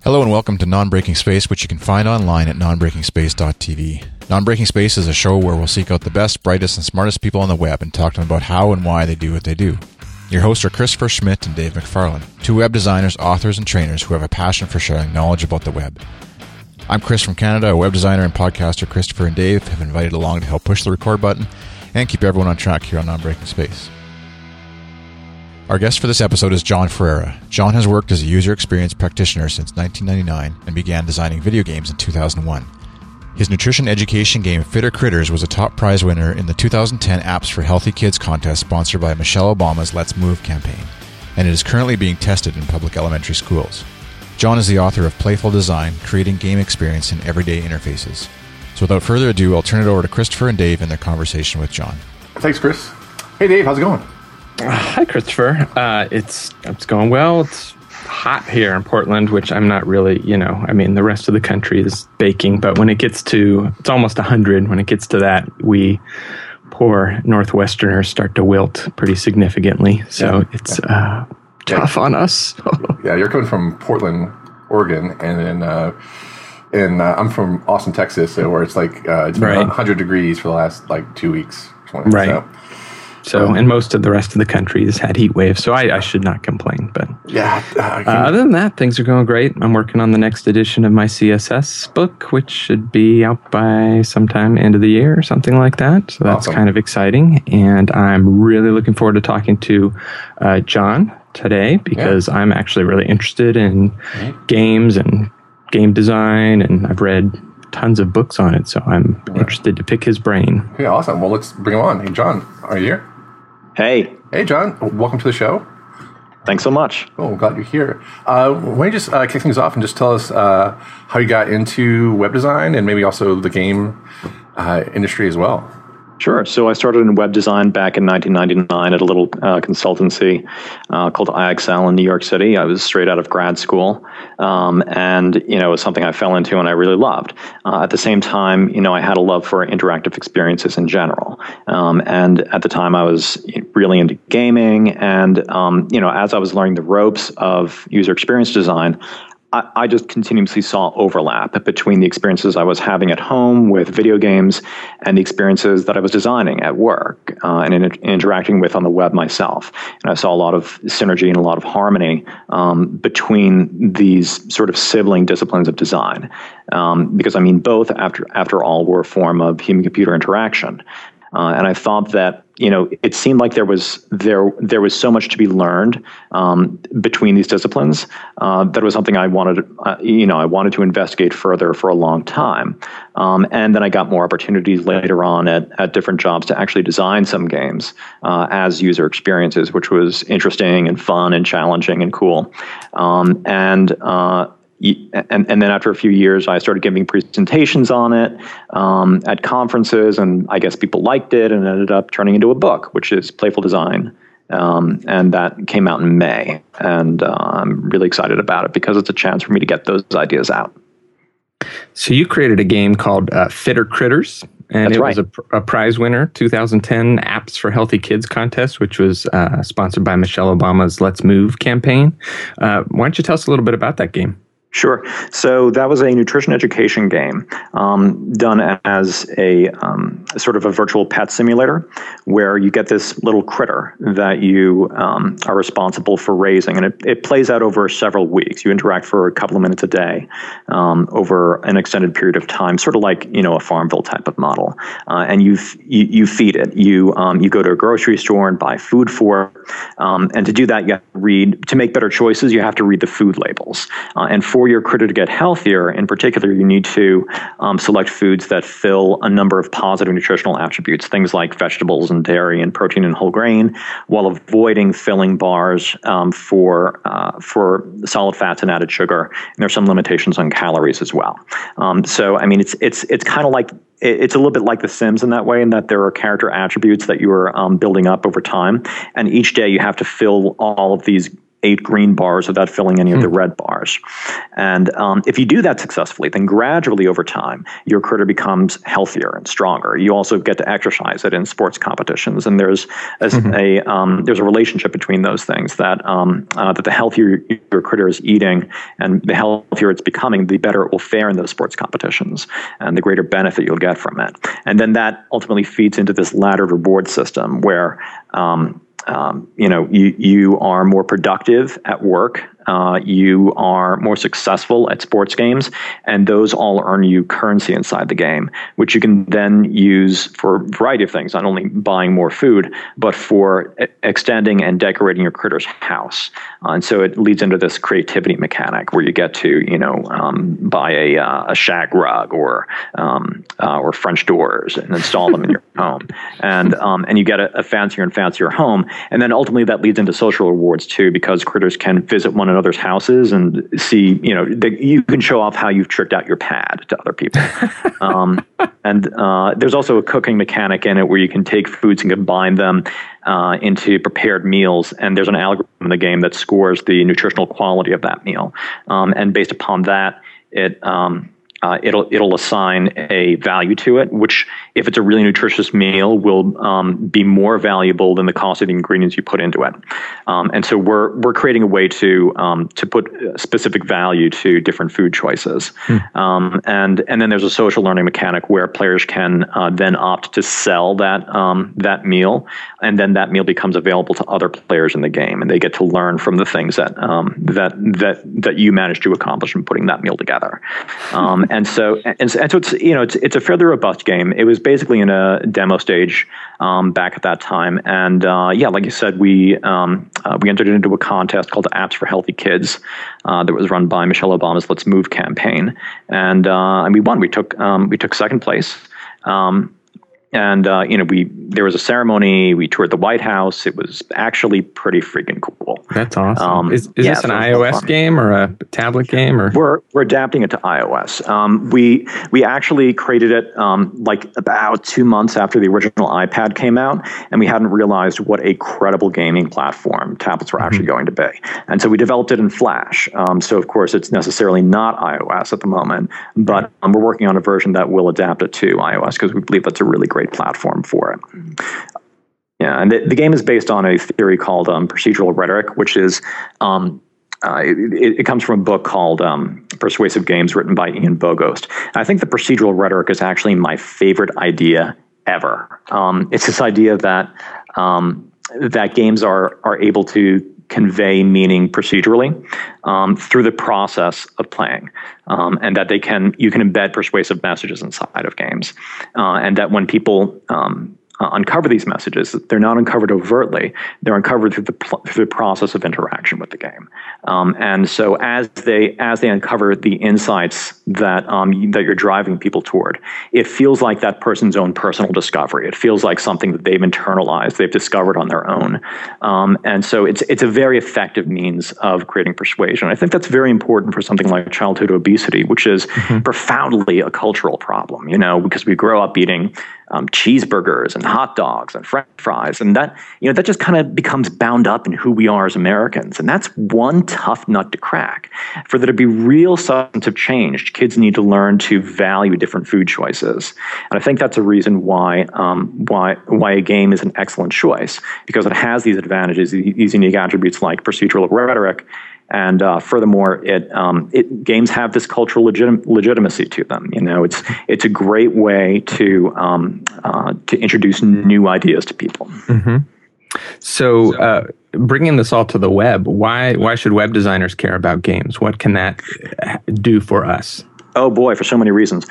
Hello and welcome to Non-Breaking Space, which you can find online at nonbreakingspace.tv. Non-Breaking Space is a show where we'll seek out the best, brightest, and smartest people on the web and talk to them about how and why they do what they do. Your hosts are Christopher Schmidt and Dave McFarlane, two web designers, authors, and trainers who have a passion for sharing knowledge about the web. I'm Chris from Canada, a web designer and podcaster. Christopher and Dave have invited along to help push the record button and keep everyone on track here on Non-Breaking Space. Our guest for this episode is John Ferreira. John has worked as a user experience practitioner since 1999 and began designing video games in 2001. His nutrition education game Fitter Critters was a top prize winner in the 2010 Apps for Healthy Kids contest sponsored by Michelle Obama's Let's Move campaign, and it is currently being tested in public elementary schools. John is the author of Playful Design, Creating Game Experience in Everyday Interfaces. So without further ado, I'll turn it over to Christopher and Dave in their conversation with John. Thanks, Chris. Hey, Dave, how's it going? Hi, Christopher. It's going well. It's hot here in Portland, which I'm not really, the rest of the country is baking, but when it gets to, it's almost 100. When it gets to that, we poor Northwesterners start to wilt pretty significantly. So it's tough on us. Yeah, you're coming from Portland, Oregon, and then I'm from Austin, Texas, where it's like it's been 100 degrees for the last 2 weeks. Right. So, and most of the rest of the country has had heat waves, so I should not complain. But yeah, other than that, things are going great. I'm working on the next edition of my CSS book, which should be out by sometime end of the year or something like that. So that's kind of exciting, and I'm really looking forward to talking to John today because I'm actually really interested in games and game design, and I've read tons of books on it, so I'm interested to pick his brain. Yeah, awesome. Well, let's bring him on. Hey, John, are you here? Hey. Hey, John. Welcome to the show. Thanks so much. Oh, I'm glad you're here. Why don't you just kick things off and just tell us how you got into web design and maybe also the game industry as well? Sure. So I started in web design back in 1999 at a little consultancy called IXL in New York City. I was straight out of grad school, and it was something I fell into and I really loved. At the same time, I had a love for interactive experiences in general, and at the time I was really into gaming. And as I was learning the ropes of user experience design, I just continuously saw overlap between the experiences I was having at home with video games and the experiences that I was designing at work and interacting with on the web myself. And I saw a lot of synergy and a lot of harmony between these sort of sibling disciplines of design. Because both, after all, were a form of human-computer interaction. And I thought that it seemed like there was so much to be learned between these disciplines that was something I wanted to investigate further for a long time. And then I got more opportunities later on at different jobs to actually design some games as user experiences, which was interesting and fun and challenging and cool. And then after a few years, I started giving presentations on it at conferences, and I guess people liked it, and it ended up turning into a book, which is Playful Design, and that came out in May, and I'm really excited about it because it's a chance for me to get those ideas out. So you created a game called Fitter Critters, and That's it right. was a prize winner, 2010 Apps for Healthy Kids contest, which was sponsored by Michelle Obama's Let's Move campaign. Why don't you tell us a little bit about that game? Sure. So that was a nutrition education game done as a sort of a virtual pet simulator where you get this little critter that you are responsible for raising. And it plays out over several weeks. You interact for a couple of minutes a day over an extended period of time, sort of like, a Farmville type of model. And you feed it. You go to a grocery store and buy food for it. And to do that, you have to make better choices, you have to read the food labels. And for your critter to get healthier, in particular, you need to select foods that fill a number of positive nutritional attributes, things like vegetables and dairy and protein and whole grain, while avoiding filling bars for solid fats and added sugar. And there's some limitations on calories as well. It's kind of like it's a little bit like The Sims in that way, in that there are character attributes that you are building up over time, and each day you have to fill all of these 8 green bars without filling any of the red bars. And if you do that successfully, then gradually over time, your critter becomes healthier and stronger. You also get to exercise it in sports competitions. And there's a relationship between those things that the healthier your critter is eating and the healthier it's becoming, the better it will fare in those sports competitions and the greater benefit you'll get from it. And then that ultimately feeds into this laddered reward system where you are more productive at work. You are more successful at sports games, and those all earn you currency inside the game, which you can then use for a variety of things, not only buying more food, but for extending and decorating your critter's house. And so it leads into this creativity mechanic where you get to, buy a shag rug or French doors and install them in your home. And you get a fancier and fancier home. And then ultimately that leads into social rewards too, because critters can visit one another's houses and see, you can show off how you've tricked out your pad to other people. And there's also a cooking mechanic in it where you can take foods and combine them into prepared meals. And there's an algorithm in the game that scores the nutritional quality of that meal. And based upon that, it'll assign a value to it, which, if it's a really nutritious meal, will be more valuable than the cost of the ingredients you put into it. And so we're creating a way to put specific value to different food choices. And then there's a social learning mechanic where players can then opt to sell that meal, and then that meal becomes available to other players in the game, and they get to learn from the things that you managed to accomplish in putting that meal together. And so it's a fairly robust game. It was basically in a demo stage back at that time, and like you said, we entered into a contest called Apps for Healthy Kids that was run by Michelle Obama's Let's Move campaign, and we won. We took second place. There was a ceremony. We toured the White House. It was actually pretty freaking cool. That's awesome. Is this an iOS game or a tablet game? Or we're adapting it to iOS. We actually created it like about 2 months after the original iPad came out, and we hadn't realized what a credible gaming platform tablets were actually going to be. And so we developed it in Flash. So of course it's necessarily not iOS at the moment, but we're working on a version that will adapt it to iOS because we believe that's a really great platform for it. Yeah, and the game is based on a theory called procedural rhetoric, which is it comes from a book called Persuasive Games, written by Ian Bogost. I think the procedural rhetoric is actually my favorite idea ever. It's this idea that games are able to convey meaning procedurally through the process of playing, and that you can embed persuasive messages inside of games, and that when people uncover these messages, they're not uncovered overtly; they're uncovered through the process of interaction with the game. And so, as they uncover the insights that you're driving people toward, it feels like that person's own personal discovery. It feels like something that they've internalized, they've discovered on their own. And so, it's a very effective means of creating persuasion. I think that's very important for something like childhood obesity, which is profoundly a cultural problem. Because we grow up eating cheeseburgers and hot dogs and French fries, and that just kind of becomes bound up in who we are as Americans, and that's one tough nut to crack. For there to be real substantive change, kids need to learn to value different food choices, and I think that's a reason why a game is an excellent choice, because it has these advantages, these unique attributes like procedural rhetoric. And furthermore, games have this cultural legitimacy to them. It's a great way to introduce new ideas to people. Mm-hmm. So, bringing this all to the web, why should web designers care about games? What can that do for us? Oh boy, for so many reasons.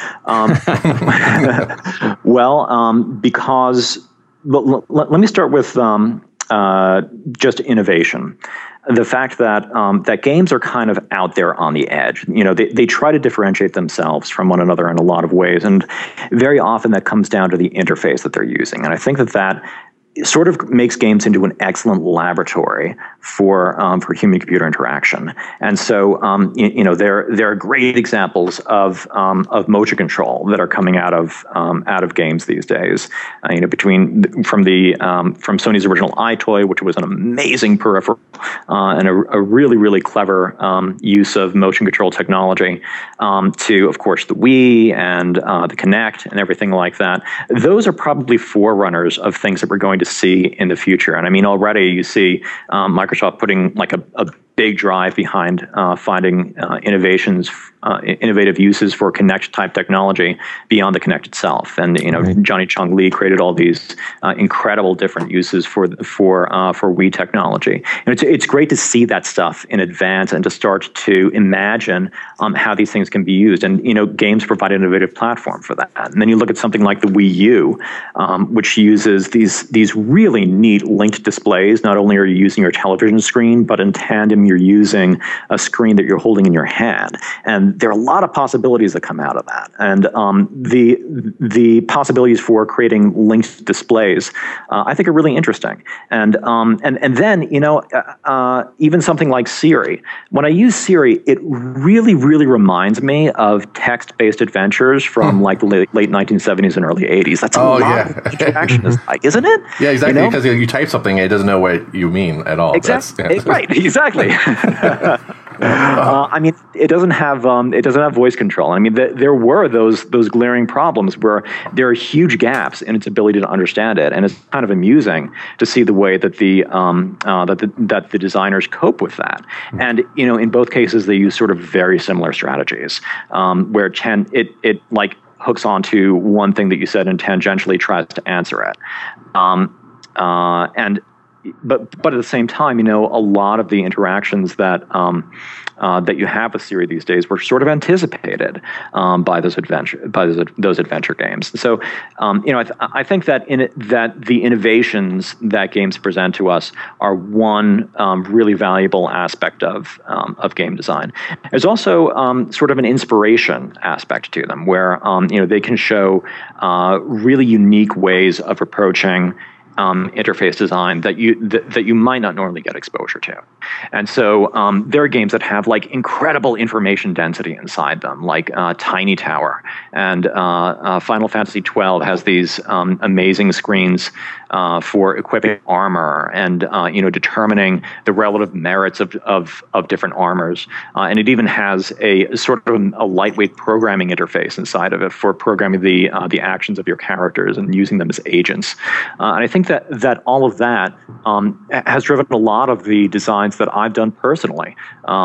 Because let me start with just innovation. The fact that games are kind of out there on the edge. They try to differentiate themselves from one another in a lot of ways, and very often that comes down to the interface that they're using. And I think that sort of makes games into an excellent laboratory for human-computer interaction. And so, there are great examples of motion control that are coming out of games these days. From Sony's original iToy, which was an amazing peripheral and a really, really clever use of motion control technology, to, of course, the Wii and the Kinect and everything like that. Those are probably forerunners of things that we're going to see in the future. And I mean, already you see Microsoft putting like a big drive behind finding innovative uses for Kinect type technology beyond the Kinect itself. And Johnny Chung Lee created all these incredible different uses for Wii technology. And it's great to see that stuff in advance and to start to imagine how these things can be used. And games provide an innovative platform for that. And then you look at something like the Wii U, which uses these really neat linked displays. Not only are you using your television screen, but in tandem you're using a screen that you're holding in your hand. And there are a lot of possibilities that come out of that. And the possibilities for creating linked displays, I think, are really interesting. And then even something like Siri. When I use Siri, it really, really reminds me of text-based adventures from like the late 1970s and early 80s. That's a lot of interaction is like, isn't it? Yeah, exactly. Because you type something and it doesn't know what you mean at all. Exactly. Right. Exactly. I mean, it doesn't have voice control. I mean, there were those glaring problems where there are huge gaps in its ability to understand it, and it's kind of amusing to see the way that the designers cope with that. And in both cases, they use sort of very similar strategies, where it like hooks onto one thing that you said and tangentially tries to answer it, But at the same time, a lot of the interactions that you have with Siri these days were sort of anticipated by those adventure games. So, I think that that the innovations that games present to us are one really valuable aspect of game design. There's also sort of an inspiration aspect to them, where they can show really unique ways of approaching interface design that you might not normally get exposure to. And so there are games that have like incredible information density inside them, like Tiny Tower, and Final Fantasy XII has these amazing screens for equipping armor and determining the relative merits of different armors, and it even has a sort of a lightweight programming interface inside of it for programming the actions of your characters and using them as agents. And I think that all of that has driven a lot of the designs that I've done personally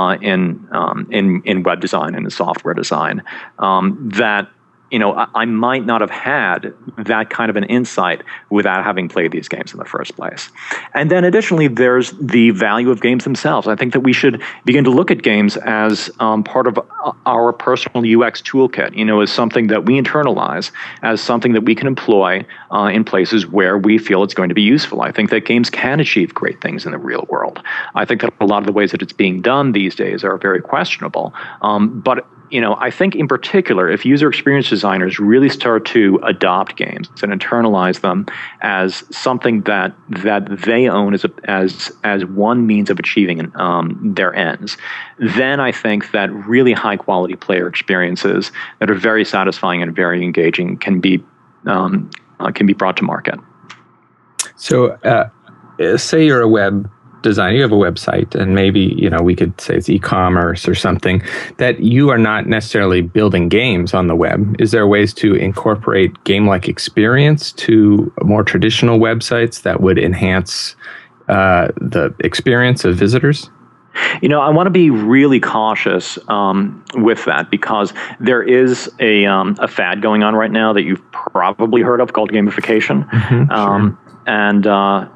in web design and in software design, that I might not have had that kind of an insight without having played these games in the first place. And then additionally, there's the value of games themselves. I think that we should begin to look at games as part of our personal UX toolkit, as something that we internalize, as something that we can employ in places where we feel it's going to be useful. I think that games can achieve great things in the real world. I think that a lot of the ways that it's being done these days are very questionable. But I think in particular, if user experience designers really start to adopt games and internalize them as something that they own as one means of achieving their ends, then I think that really high quality player experiences that are very satisfying and very engaging can be brought to market. So, say you're a web design, you have a website, and maybe we could say it's e-commerce or something, that you are not necessarily building games on the web. Is there ways to incorporate game-like experience to more traditional websites that would enhance the experience of visitors? I want to be really cautious with that, because there is a fad going on right now that you've probably heard of called gamification. Sure. And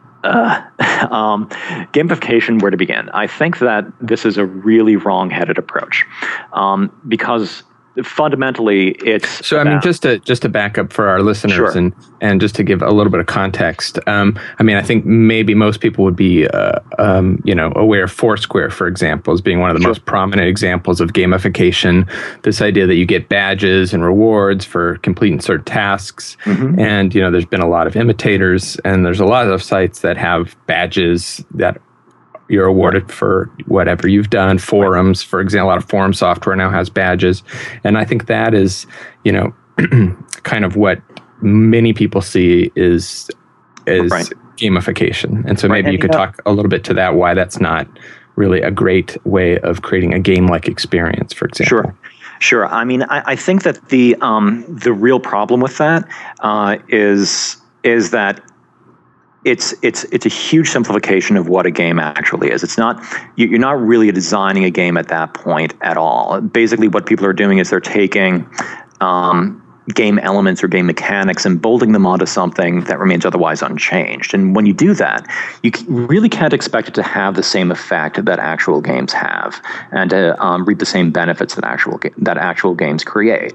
gamification, where to begin? I think that this is a really wrong-headed approach, because fundamentally, it's so. I mean, just to back up for our listeners, sure. and just to give a little bit of context. I mean, I think maybe most people would be, aware of Foursquare, for example, as being one of the most prominent examples of gamification. This idea that you get badges and rewards for completing certain tasks, and there's been a lot of imitators, and there's a lot of sites that have badges that you're awarded for whatever you've done. Forums, for example, a lot of forum software now has badges. And I think that is, kind of what many people see is gamification. And so maybe you could talk a little bit to that, why that's not really a great way of creating a game-like experience, for example. Sure. I mean, I think that the real problem with that is that it's a huge simplification of what a game actually is. It's not, you're not really designing a game at that point at all. Basically, what people are doing is they're taking game elements or game mechanics and bolting them onto something that remains otherwise unchanged. And when you do that, you really can't expect it to have the same effect that actual games have, and to reap the same benefits that actual games create.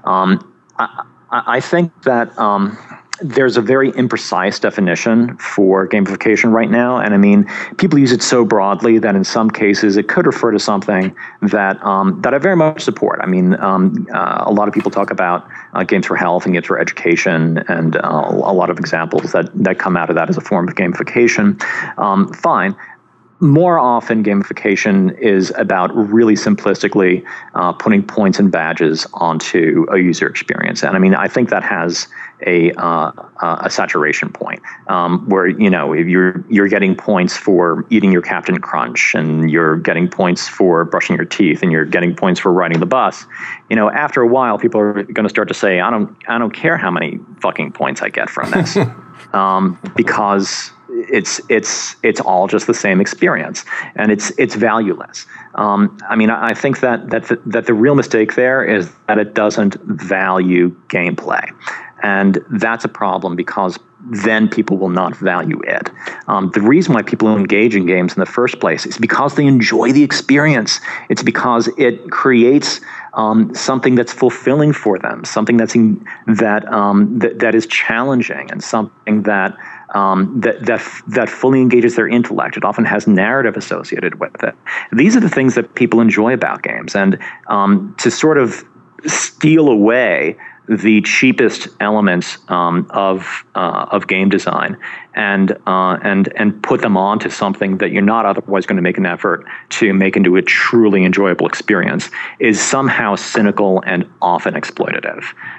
I think that there's a very imprecise definition for gamification right now. And I mean, people use it so broadly that in some cases it could refer to something that I very much support. I mean, a lot of people talk about games for health and games for education, and a lot of examples that come out of that as a form of gamification. Fine. More often, gamification is about really simplistically putting points and badges onto a user experience. And I mean, I think that has a saturation point where, if you're getting points for eating your Captain Crunch, and you're getting points for brushing your teeth, and you're getting points for riding the bus. After a while, people are going to start to say, I don't care how many fucking points I get from this, because it's all just the same experience, and it's valueless. I mean, I think that the real mistake there is that it doesn't value gameplay, and that's a problem, because then people will not value it. The reason why people engage in games in the first place is because they enjoy the experience. It's because it creates something that's fulfilling for them, something that is challenging, and something that fully engages their intellect. It often has narrative associated with it. These are the things that people enjoy about games, and to sort of steal away the cheapest elements of game design and put them onto something that you're not otherwise going to make an effort to make into a truly enjoyable experience is somehow cynical and often exploitative.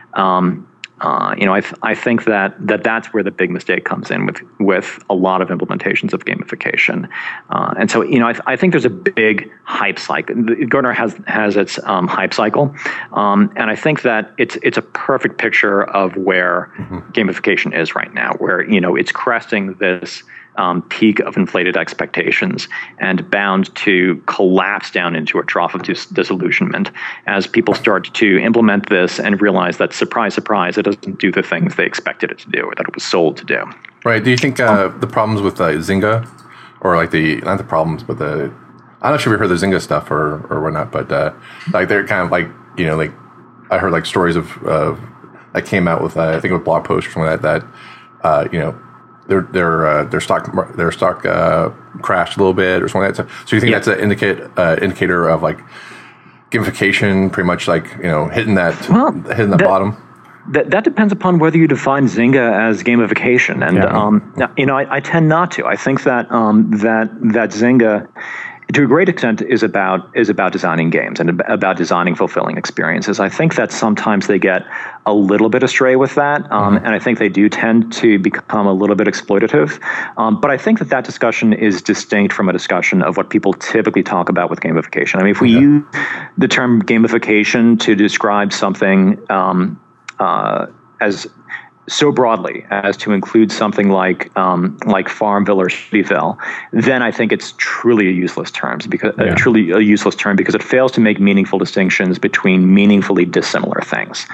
I think that's where the big mistake comes in with a lot of implementations of gamification. And so, I think there's a big hype cycle. Gartner has its hype cycle. And I think that it's a perfect picture of where gamification is right now, where, it's cresting this peak of inflated expectations and bound to collapse down into a trough of disillusionment as people start to implement this and realize that, surprise, surprise, it doesn't do the things they expected it to do or that it was sold to do. Right. Do you think the problems with Zynga, or not the problems, but I'm not sure if you heard the Zynga stuff or whatnot, but they're kind of I heard stories of that came out with I think a blog post or something like that their stock crashed a little bit or something like that. So you think that's an indicator of gamification, pretty much hitting that bottom? That depends upon whether you define Zynga as gamification, and I tend not to. I think that that Zynga, to a great extent, is about designing games and about designing fulfilling experiences. I think that sometimes they get a little bit astray with that, and I think they do tend to become a little bit exploitative. But I think that discussion is distinct from a discussion of what people typically talk about with gamification. I mean, if we use the term gamification to describe something as so broadly as to include something like Farmville or Cityville, then I think it's truly a useless term because it fails to make meaningful distinctions between meaningfully dissimilar things.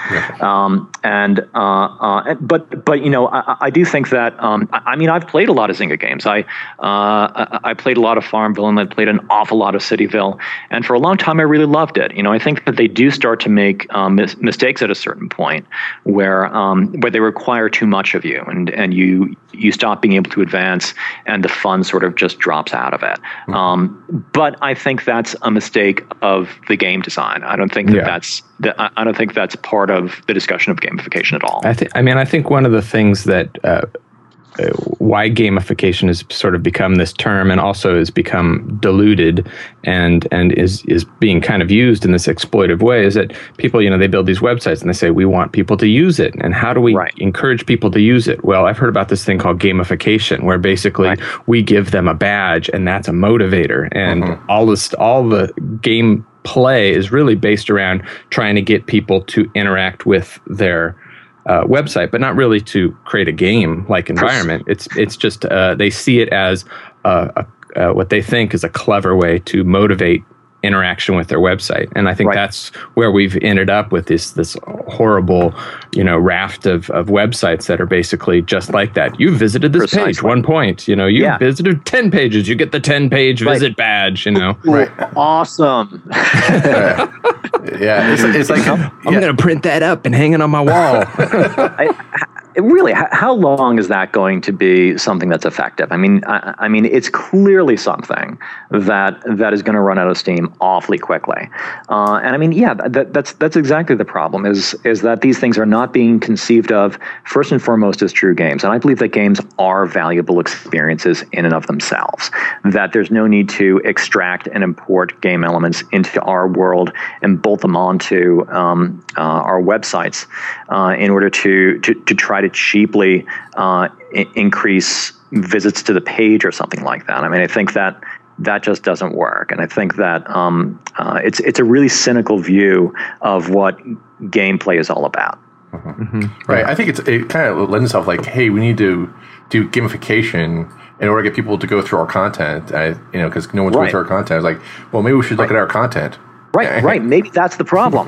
But you know, I do think that I mean, I've played a lot of Zynga games. I played a lot of Farmville, and I played an awful lot of Cityville, and for a long time I really loved it. You know, I think that they do start to make mistakes at a certain point where they require too much of you, and you stop being able to advance, and the fun sort of just drops out of it. But I think that's a mistake of the game design. I don't think I don't think that's part of the discussion of gamification at all. I think one of the things that why gamification has sort of become this term and also has become diluted and is being kind of used in this exploitive way is that people, you know, they build these websites and they say, we want people to use it. And how do we encourage people to use it? Well, I've heard about this thing called gamification, where basically we give them a badge and that's a motivator. And all the game play is really based around trying to get people to interact with their website, but not really to create a game-like environment. It's just they see it as what they think is a clever way to motivate interaction with their website, and I think that's where we've ended up with this horrible, you know, raft of websites that are basically just like that. You visited this page, 1 point. You know, you visited 10 pages. You get the 10-page visit badge. You know, awesome. It's like I'm going to print that up and hang it on my wall. Really, how long is that going to be something that's effective? I mean, it's clearly something that is going to run out of steam awfully quickly. And I mean, that's exactly the problem. Is that these things are not being conceived of first and foremost as true games. And I believe that games are valuable experiences in and of themselves. That there's no need to extract and import game elements into our world and bolt them onto our websites in order to try to cheaply increase visits to the page or something like that. I mean, I think that just doesn't work, and I think that it's a really cynical view of what gameplay is all about. Right. I think it kind of lends itself like, hey, we need to do gamification in order to get people to go through our content. You know, because no one's going through our content. It's like, well, maybe we should look at our content. Right. Maybe that's the problem.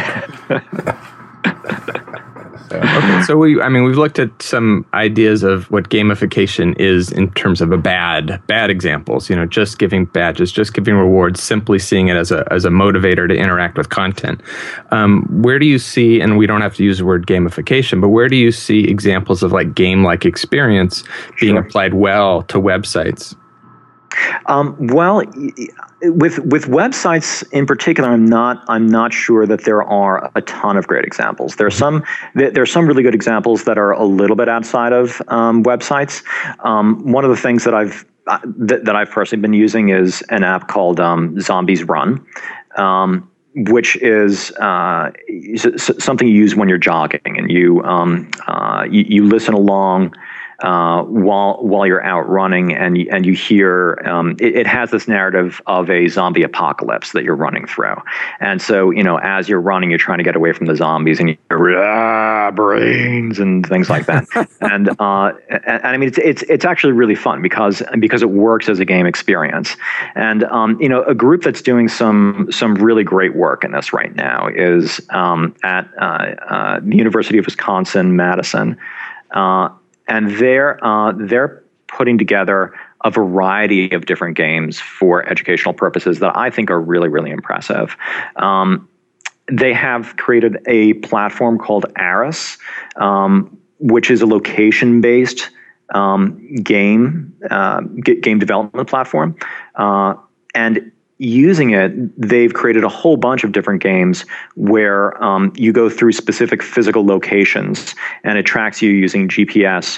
Okay, so we've looked at some ideas of what gamification is in terms of bad examples. You know, just giving badges, just giving rewards, simply seeing it as a motivator to interact with content. Where do you see, and we don't have to use the word gamification, but where do you see examples of like game-like experience being applied well to websites? Well, with websites in particular, I'm not sure that there are a ton of great examples. There are some really good examples that are a little bit outside of websites. One of the things that I've personally been using is an app called Zombies Run, which is something you use when you're jogging, and you listen along while you're out running, and you hear it has this narrative of a zombie apocalypse that you're running through, and so, you know, as you're running, you're trying to get away from the zombies, and you hear brains and things like that, and I mean it's actually really fun because it works as a game experience, and you know, a group that's doing some really great work in this right now is at the University of Wisconsin-Madison. And they're putting together a variety of different games for educational purposes that I think are really, really impressive. They have created a platform called Aris, which is a location-based game development platform. And using it, they've created a whole bunch of different games where you go through specific physical locations, and it tracks you using GPS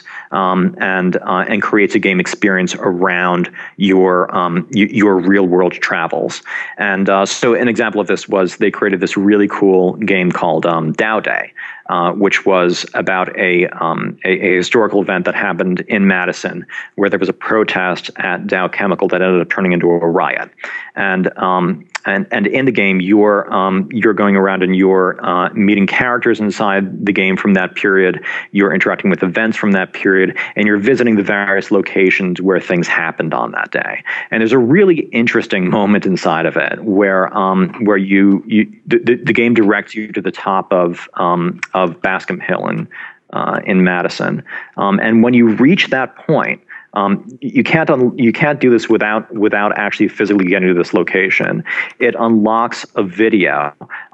and creates a game experience around your real world travels. And so an example of this was they created this really cool game called Dow Day, which was about a historical event that happened in Madison, where there was a protest at Dow Chemical that ended up turning into a riot. And and in the game, you're going around and you're meeting characters inside the game from that period. You're interacting with events from that period, and you're visiting the various locations where things happened on that day. And there's a really interesting moment inside of it where the game directs you to the top of Bascom Hill in Madison, and when you reach that point. You can't do this without actually physically getting to this location. It unlocks a video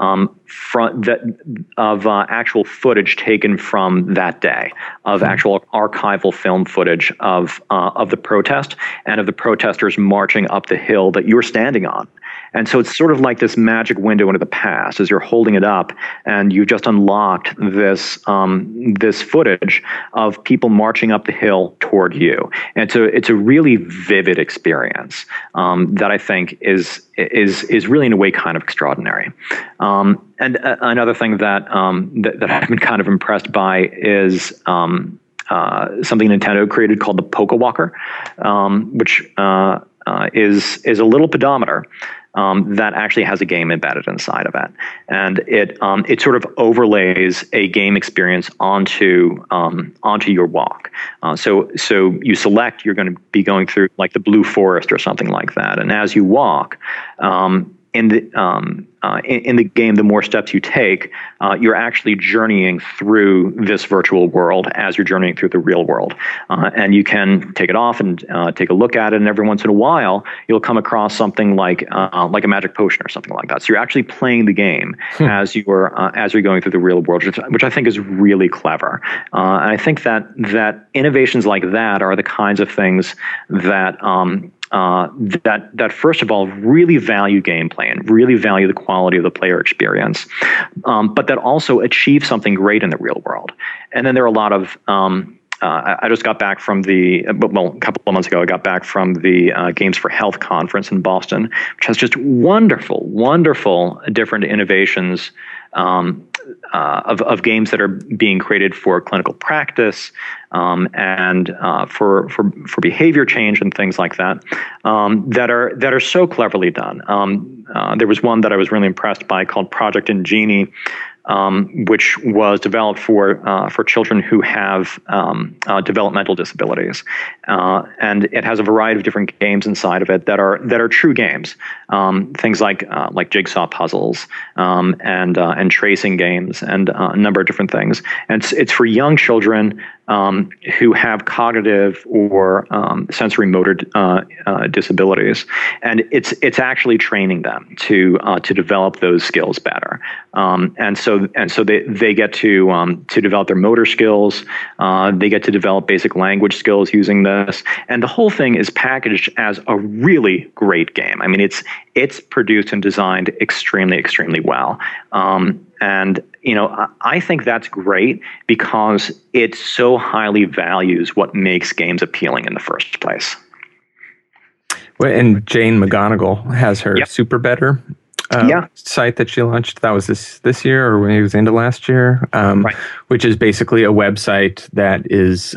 of actual footage taken from that day, of actual archival film footage of the protest and of the protesters marching up the hill that you're standing on. And so it's sort of like this magic window into the past as you're holding it up, and you've just unlocked this footage of people marching up the hill toward you. And so it's a really vivid experience that I think is really in a way kind of extraordinary. And another thing that I've been kind of impressed by is something Nintendo created called the Poke-Walker, which is a little pedometer that actually has a game embedded inside of it, and it sort of overlays a game experience onto your walk. So you select you're going to be going through like the Blue Forest or something like that, and as you walk, in the game, the more steps you take, you're actually journeying through this virtual world as you're journeying through the real world. And you can take it off and take a look at it, and every once in a while, you'll come across something like a magic potion or something like that. So you're actually playing the game as you're going through the real world, which I think is really clever. And I think that innovations like that are the kinds of things that first of all really value gameplay and really value the quality of the player experience, but that also achieve something great in the real world. And then there are a lot of I just got back from a couple of months ago, I got back from the Games for Health conference in Boston, which has just wonderful different innovations of games that are being created for clinical practice and for behavior change and things like that that are so cleverly done. There was one that I was really impressed by called Project Ingenie, which was developed for children who have developmental disabilities, and it has a variety of different games inside of it that are true games, things like jigsaw puzzles and tracing games and a number of different things. And it's for young children who have cognitive or sensory motor disabilities, and it's actually training them to develop those skills better. And so they get to develop their motor skills. They get to develop basic language skills using this, and the whole thing is packaged as a really great game. I mean, it's produced and designed extremely well. And I think that's great because it so highly values what makes games appealing in the first place. Well, and Jane McGonigal has her Super Better site that she launched. That was this year, or maybe it was into last year, right. Which is basically a website that is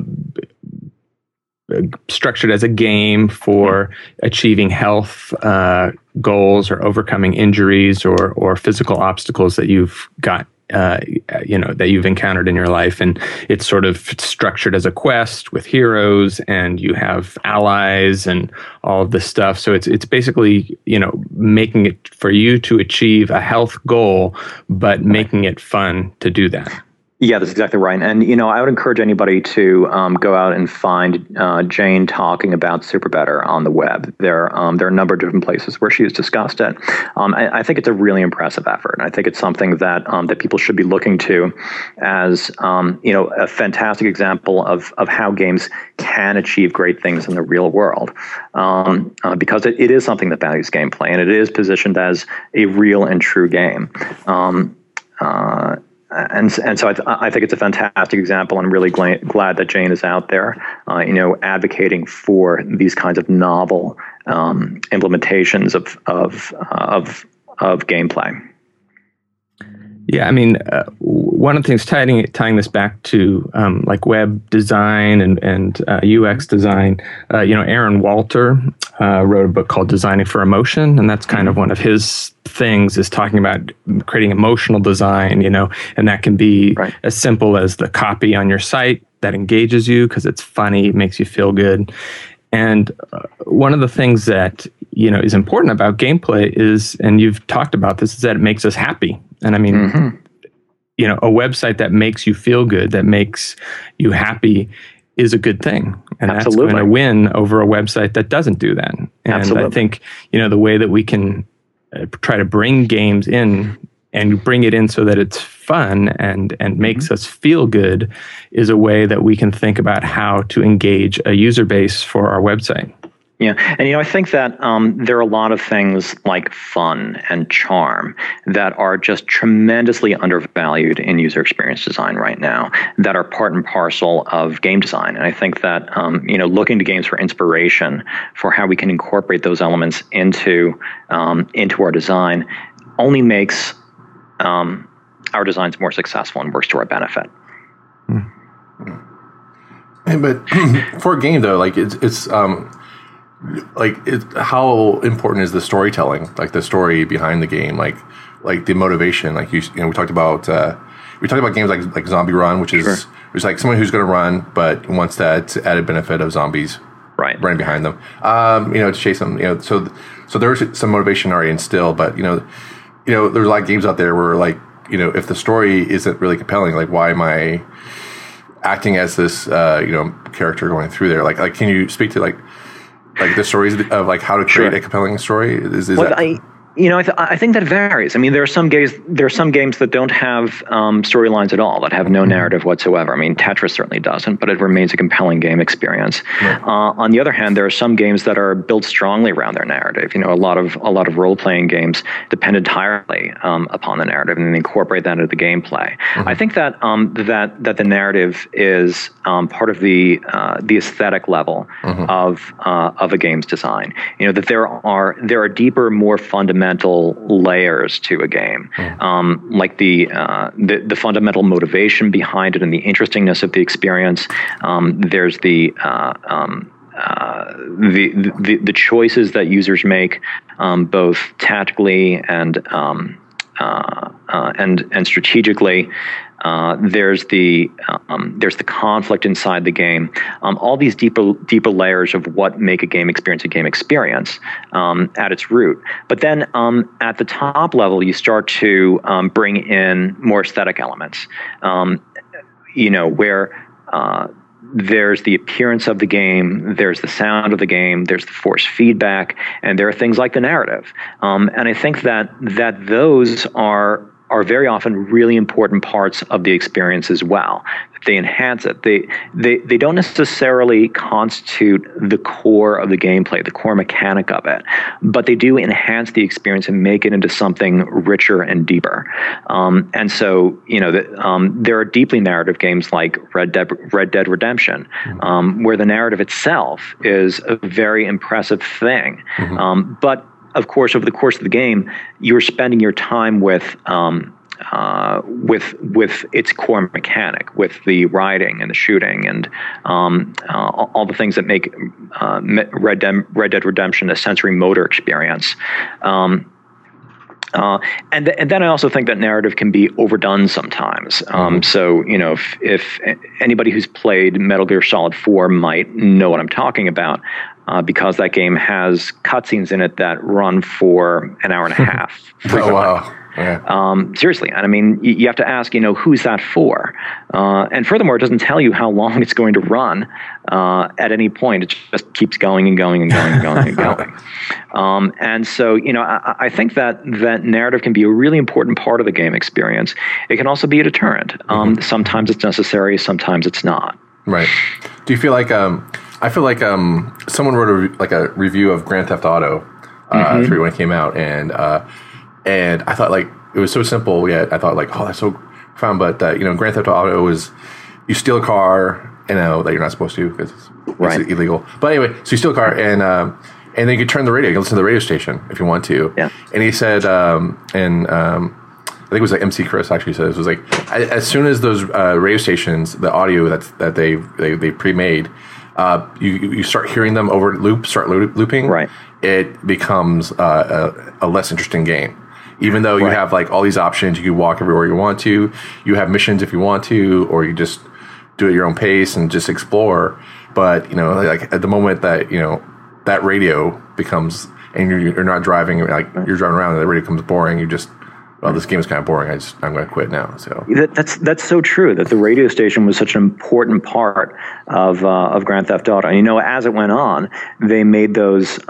structured as a game for achieving health goals or overcoming injuries or physical obstacles that you've got, that you've encountered in your life. And it's sort of structured as a quest with heroes, and you have allies and all of this stuff. So it's basically, making it for you to achieve a health goal, but making it fun to do that. Yeah, that's exactly right. And, I would encourage anybody to go out and find Jane talking about Super Better on the web. There are a number of different places where she has discussed it. I think it's a really impressive effort. And I think it's something that people should be looking to as, a fantastic example of how games can achieve great things in the real world. Because it is something that values gameplay, and it is positioned as a real and true game. And so I think it's a fantastic example. I'm really glad that Jane is out there, advocating for these kinds of novel implementations of gameplay. Yeah, I mean, one of the things tying this back to like web design and UX design, Aaron Walter wrote a book called Designing for Emotion, and that's kind of one of his things, is talking about creating emotional design, and that can be as simple as the copy on your site that engages you because it's funny, makes you feel good. And one of the things that is important about gameplay is, and you've talked about this, is that it makes us happy. And I mean, a website that makes you feel good, that makes you happy, is a good thing. And that's going to win over a website that doesn't do that. And I think, the way that we can try to bring games in and bring it in so that it's fun and makes us feel good is a way that we can think about how to engage a user base for our website. Yeah, and I think that there are a lot of things like fun and charm that are just tremendously undervalued in user experience design right now, that are part and parcel of game design. And I think that looking to games for inspiration for how we can incorporate those elements into our design only makes our designs more successful and works to our benefit. But for a game though, like it's how important is the storytelling, like the story behind the game, like the motivation, like we talked about games like Zombie Run, which is like someone who's going to run but wants that added benefit of zombies running behind them, to chase them, so there's some motivation already instilled, but there's a lot of games out there where if the story isn't really compelling, like why am I acting as this character going through there, like can you speak to like the stories of like how to create a compelling story? Is that? I think that varies. I mean, there are some games that don't have storylines at all, that have no narrative whatsoever. I mean, Tetris certainly doesn't, but it remains a compelling game experience. Right. On the other hand, there are some games that are built strongly around their narrative. A lot of role-playing games depend entirely upon the narrative, and then incorporate that into the gameplay. I think that that the narrative is part of the aesthetic level of a game's design. That there are deeper, more fundamental layers to a game, like the fundamental motivation behind it and the interestingness of the experience. There's the choices that users make, both tactically and strategically. There's the conflict inside the game. All these deeper layers of what make a game experience at its root. But then at the top level, you start to bring in more aesthetic elements. Where there's the appearance of the game, there's the sound of the game, there's the force feedback, and there are things like the narrative. And I think that those are very often really important parts of the experience as well. They enhance it. They don't necessarily constitute the core of the gameplay, the core mechanic of it, but they do enhance the experience and make it into something richer and deeper. And so, there are deeply narrative games like Red Dead Redemption, where the narrative itself is a very impressive thing. But of course, over the course of the game, you're spending your time with its core mechanic, with the riding and the shooting and all the things that make Red Dead Redemption a sensory motor experience. And then I also think that narrative can be overdone sometimes. So, if anybody who's played Metal Gear Solid 4 might know what I'm talking about, because that game has cutscenes in it that run for an hour and a half. Oh, wow. Yeah. Seriously. And I mean, you have to ask, who's that for? And furthermore, it doesn't tell you how long it's going to run at any point. It just keeps going and going and going and going and going. And so, I think that narrative can be a really important part of the game experience. It can also be a deterrent. Sometimes it's necessary, sometimes it's not. Right. Do you feel like I feel like someone wrote a review of Grand Theft Auto 3 when it came out, and I thought like it was so simple, yet I thought like, oh, that's so fun. But Grand Theft Auto is you steal a car, that you're not supposed to because it's illegal. But anyway, so you steal a car and then you can turn the radio, you can listen to the radio station if you want to. Yeah. And he said, think it was like MC Chris actually said, it was like, as soon as those radio stations, the audio that they pre-made, you start hearing them over looping, right, it becomes a less interesting game. Even though you have like all these options, you can walk everywhere you want to, you have missions if you want to, or you just do it at your own pace and just explore. But, you know, like at the moment that, you know, that radio becomes, and you're not driving, like you're driving around and the radio becomes boring, you just, well, this game is kind of boring. I'm going to quit now. So that's so true. That the radio station was such an important part of Grand Theft Auto. And, you know, as it went on, they made those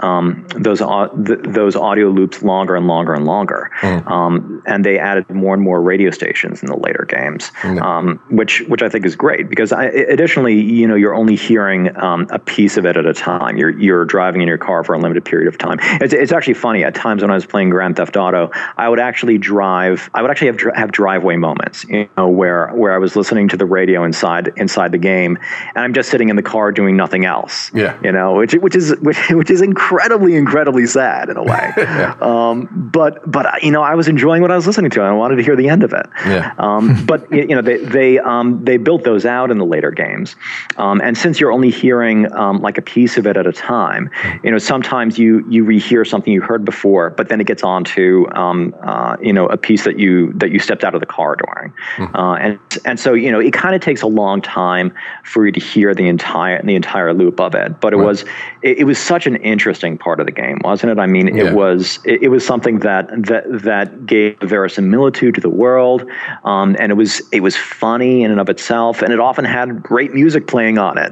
audio loops longer and longer and longer, and they added more and more radio stations in the later games, which I think is great because additionally, you know, you're only hearing a piece of it at a time. You're driving in your car for a limited period of time. It's actually funny. At times when I was playing Grand Theft Auto, I would actually have driveway moments, you know, where I was listening to the radio inside the game, and I'm just sitting in the car doing nothing else. Yeah, you know, which is incredibly sad in a way. But you know, I was enjoying what I was listening to, and I wanted to hear the end of it. Yeah. But you know, they built those out in the later games, and since you're only hearing like a piece of it at a time, you know, sometimes you rehear something you heard before, but then it gets on to you know, a piece that you stepped out of the car during, and so, you know, it kind of takes a long time for you to hear the entire loop of it. But it was such an interesting part of the game, wasn't it? I mean, it was something that gave verisimilitude to the world, and it was funny in and of itself, and it often had great music playing on it,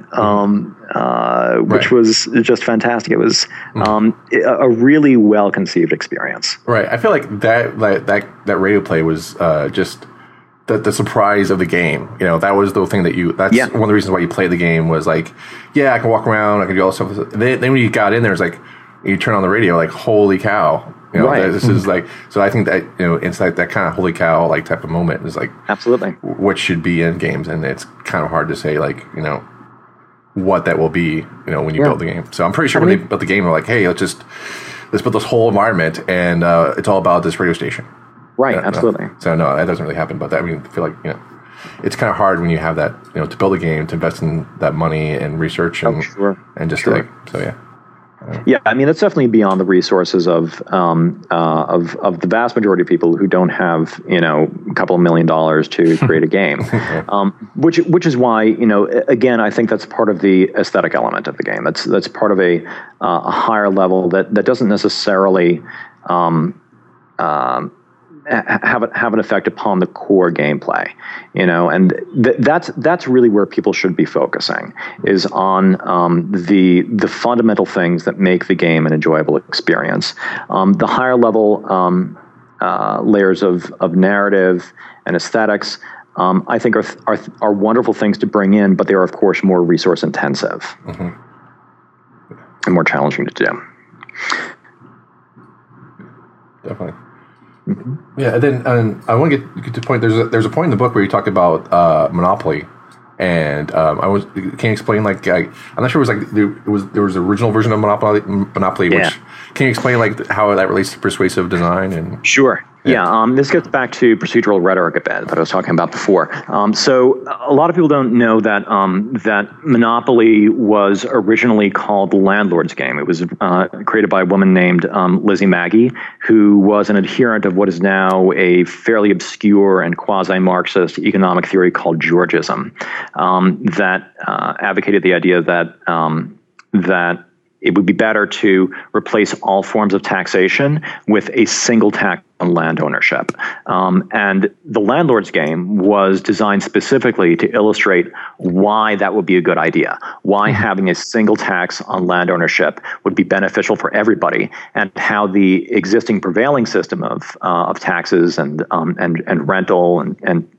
which was just fantastic. It was a really well conceived experience. Right. I feel like that radio play was just the surprise of the game. You know, that was the thing that's one of the reasons why you play the game was like, yeah, I can walk around, I can do all this stuff. Then when you got in there, it's like, you turn on the radio, like, holy cow. You know, this is like, so I think that, you know, it's like that kind of holy cow, like, type of moment is like, absolutely what should be in games. And it's kind of hard to say, like, you know, what that will be, you know, when you build the game. So I'm pretty sure when they built the game, they're like, hey, let's build this whole environment, and it's all about this radio station. Right, absolutely. So no, that doesn't really happen. But I mean, I feel like, you know, it's kind of hard when you have that, you know, to build a game, to invest in that money and research and and just like, so yeah. Yeah, I mean, that's definitely beyond the resources of the vast majority of people who don't have, you know, a couple of $1 million to create a game, which is why, you know, again, I think that's part of the aesthetic element of the game. That's part of a higher level that doesn't necessarily have an effect upon the core gameplay, you know, and that's really where people should be focusing, is on the fundamental things that make the game an enjoyable experience. The higher level layers of narrative and aesthetics, I think are wonderful things to bring in, but they are of course more resource intensive and more challenging to do. Definitely. Yeah, and then I want to get to the point. There's a point in the book where you talk about Monopoly, and can you explain, like, I'm not sure it was like there was the original version of Monopoly, which can you explain like how that relates to persuasive design and sure. Yeah, this gets back to procedural rhetoric a bit that I was talking about before. So a lot of people don't know that that Monopoly was originally called the Landlord's Game. It was created by a woman named Lizzie Magie, who was an adherent of what is now a fairly obscure and quasi-Marxist economic theory called Georgism, that advocated the idea that that it would be better to replace all forms of taxation with a single tax on land ownership. And the Landlord's Game was designed specifically to illustrate why that would be a good idea, why having a single tax on land ownership would be beneficial for everybody, and how the existing prevailing system of taxes and rental and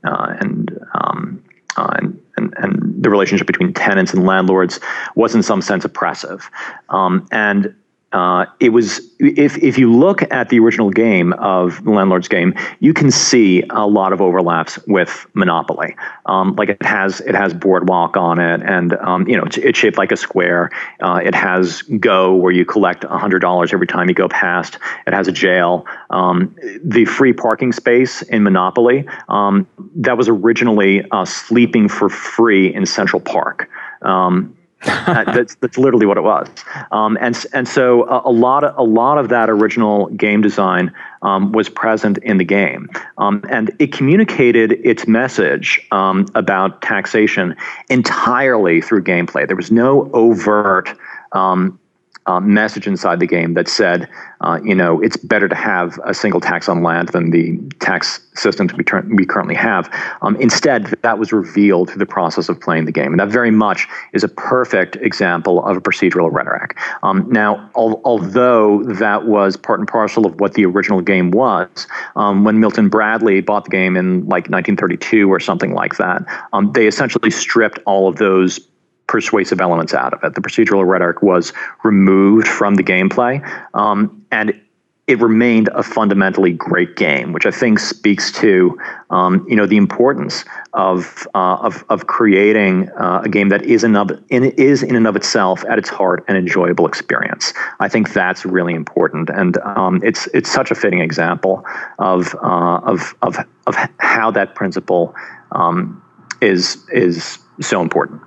the relationship between tenants and landlords was in some sense oppressive. And it was, if you look at the original game of the Landlord's Game, you can see a lot of overlaps with Monopoly. Like it has Boardwalk on it, and it's shaped like a square. It has Go, where you collect $100 every time you go past. It has a jail. The free parking space in Monopoly, that was originally sleeping for free in Central Park. That's literally what it was, and so a lot of that original game design was present in the game, and it communicated its message about taxation entirely through gameplay. There was no overt message inside the game that said, it's better to have a single tax on land than the tax systems we currently have. Instead, that was revealed through the process of playing the game. And that very much is a perfect example of a procedural rhetoric. Now, although that was part and parcel of what the original game was, when Milton Bradley bought the game in like 1932 or something like that, they essentially stripped all of those persuasive elements out of it. The procedural rhetoric was removed from the gameplay, and it remained a fundamentally great game, which I think speaks to the importance of creating a game that is in and of itself at its heart an enjoyable experience. I think that's really important, and it's such a fitting example of how that principle is so important.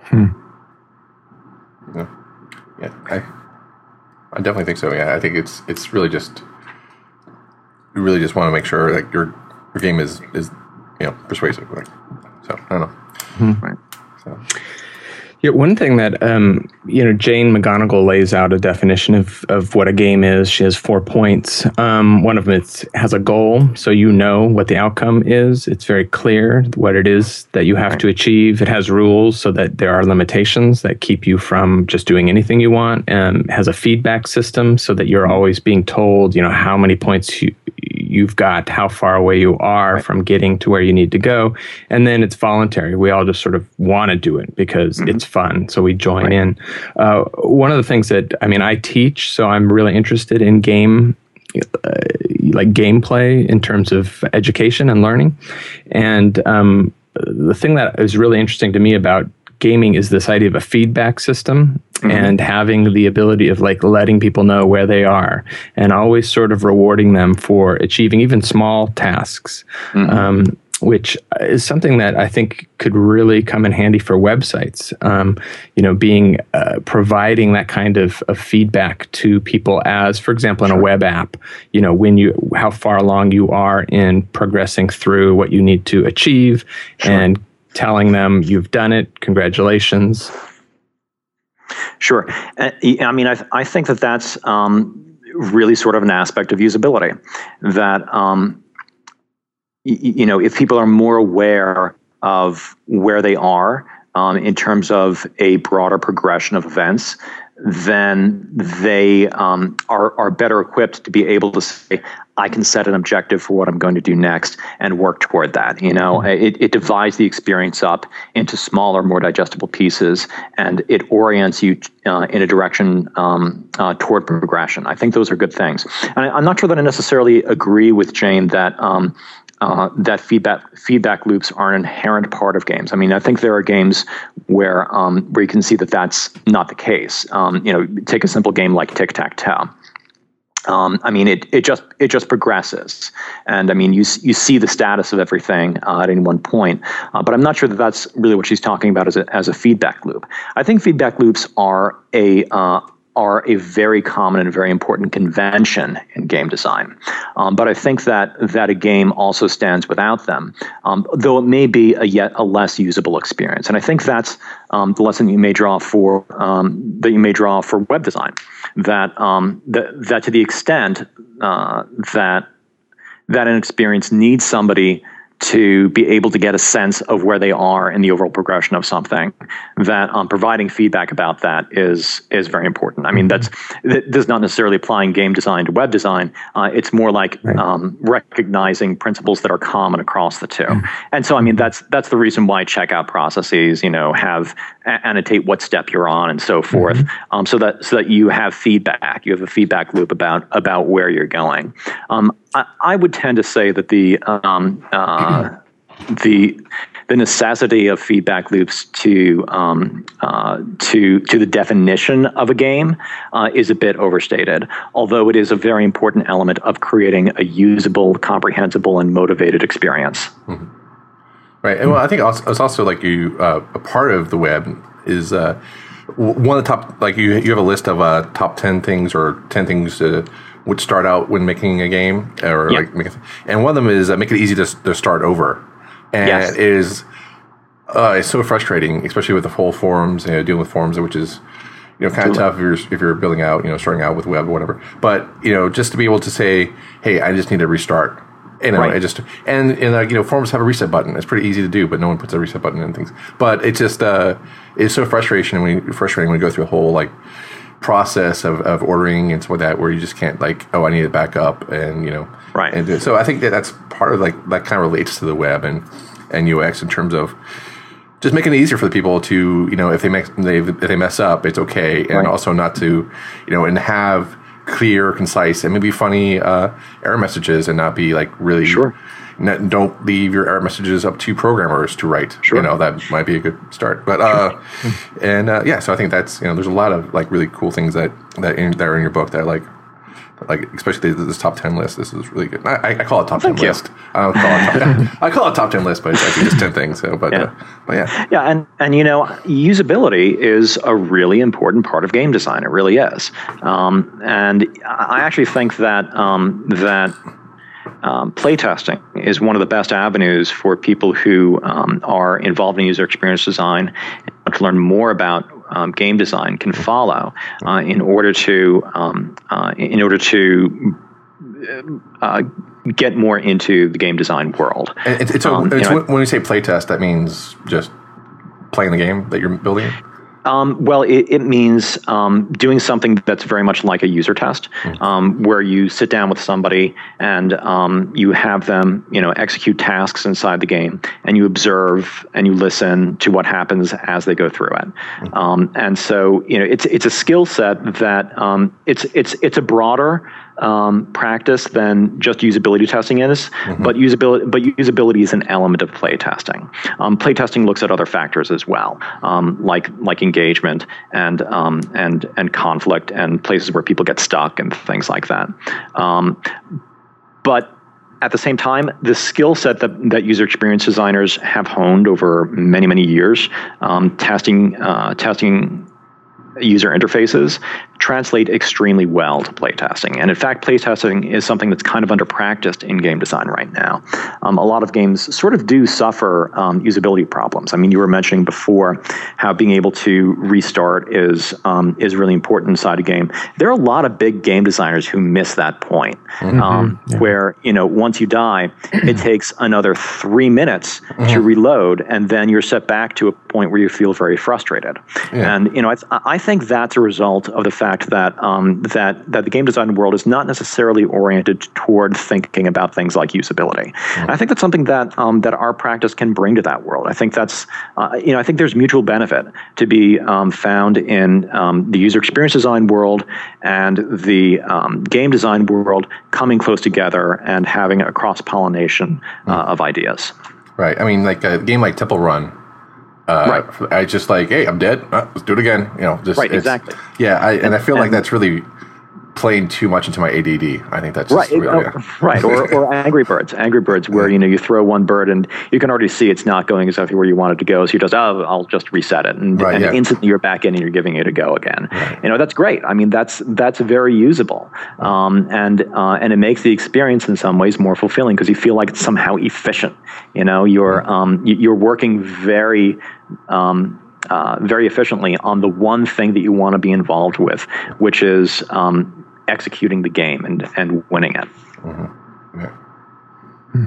Yeah, I definitely think so. Yeah, I think it's really just, you really just want to make sure that your game is persuasive. Like, so I don't know. Right. So. Yeah, one thing that Jane McGonigal lays out a definition of what a game is. She has 4 points. One of them has a goal, so you know what the outcome is. It's very clear what it is that you have to achieve. It has rules so that there are limitations that keep you from just doing anything you want. It has a feedback system so that you're always being told, how many points you've got, how far away you are from getting to where you need to go. And then it's voluntary. We all just sort of want to do it because it's fun. So we join in. One of the things that, I teach, so I'm really interested in gameplay in terms of education and learning. And the thing that is really interesting to me about gaming is this idea of a feedback system and having the ability of letting people know where they are and always sort of rewarding them for achieving even small tasks, which is something that I think could really come in handy for websites. Providing that kind of feedback to people as, for example, in a web app, how far along you are in progressing through what you need to achieve and telling them you've done it, congratulations. Sure. I think that that's really sort of an aspect of usability, that, if people are more aware of where they are in terms of a broader progression of events, then they are better equipped to be able to say, I can set an objective for what I'm going to do next and work toward that. It divides the experience up into smaller, more digestible pieces, and it orients you in a direction toward progression. I think those are good things. And I'm not sure that I necessarily agree with Jane that that feedback loops are an inherent part of games. I think there are games where you can see that that's not the case. Take a simple game like Tic-Tac-Toe. It just progresses, and you see the status of everything at any one point. But I'm not sure that that's really what she's talking about as a feedback loop. I think feedback loops are a very common and very important convention in game design. But I think that a game also stands without them, though it may be a less usable experience. And I think that's the lesson you may draw for web design, that to the extent that an experience needs somebody to be able to get a sense of where they are in the overall progression of something, that providing feedback about that is very important. I mean, this is not necessarily applying game design to web design. It's more like recognizing principles that are common across the two. And so, I mean, that's the reason why checkout processes, have annotate what step you're on and so forth, so that you have feedback. You have a feedback loop about where you're going. I would tend to say that the necessity of feedback loops to the definition of a game is a bit overstated, although it is a very important element of creating a usable, comprehensible, and motivated experience. Mm-hmm. Right, and well, I think it's also like a part of the web is one of the top, like you have a list of top 10 things or 10 things would start out when making a game, or and one of them is make it easy to start over, and it's so frustrating, especially with the whole forums, dealing with forums, which is kind of tough if you're building out, starting out with web or whatever. But just to be able to say, hey, I just need to restart. It just and forums have a reset button. It's pretty easy to do, but no one puts a reset button in things. But it's just it's so frustrating when you go through a whole process of ordering and stuff like that, where you just can't I need to back up and And so I think that's part of that kind of relates to the web and UX in terms of just making it easier for the people to if they mess up, it's okay, and also not to and have clear, concise, and maybe funny error messages, and not be really don't leave your error messages up to programmers to write. That might be a good start. But so I think that's there's a lot of really cool things that are in your book that especially this top 10 list. This is really good. I call it top 10 list. I don't call it top 10. I call it top 10 list, but it's actually just 10 things. So, and usability is a really important part of game design. It really is. And I actually think that playtesting is one of the best avenues for people who are involved in user experience design and want to learn more about game design can follow in order to get more into the game design world. And when you say playtest, that means just playing the game that you're building? Well, it means doing something that's very much like a user test, where you sit down with somebody and you have them, execute tasks inside the game, and you observe and you listen to what happens as they go through it. And so, it's a skill set that it's a broader practice than just usability testing is, but usability is an element of play testing. Play testing looks at other factors as well, like engagement and conflict and places where people get stuck and things like that. But at the same time, the skill set that user experience designers have honed over many, many years, testing user interfaces, translate extremely well to playtesting. And in fact, playtesting is something that's kind of under-practiced in game design right now. A lot of games sort of do suffer usability problems. I mean, you were mentioning before how being able to restart is really important inside a game. There are a lot of big game designers who miss that point, where, once you die, it takes another 3 minutes to reload, and then you're set back to a point where you feel very frustrated. And, I think that's a result of the fact that that the game design world is not necessarily oriented toward thinking about things like usability. And I think that's something that that our practice can bring to that world. I think that's I think there's mutual benefit to be found in the user experience design world and the game design world coming close together and having a cross-pollination of ideas. Right. I mean, like a game like Temple Run. I just hey, I'm dead. Let's do it again. Exactly. Yeah, I feel like that's really playing too much into my ADD. I think that's just right. Or Angry Birds. Angry Birds, where you throw one bird and you can already see it's not going exactly where you want it to go. So you just I'll just reset it, and instantly you're back in and you're giving it a go again. Right. That's great. I mean, that's very usable, and it makes the experience in some ways more fulfilling because you feel like it's somehow efficient. You're working very efficiently on the one thing that you want to be involved with, which is executing the game and winning it.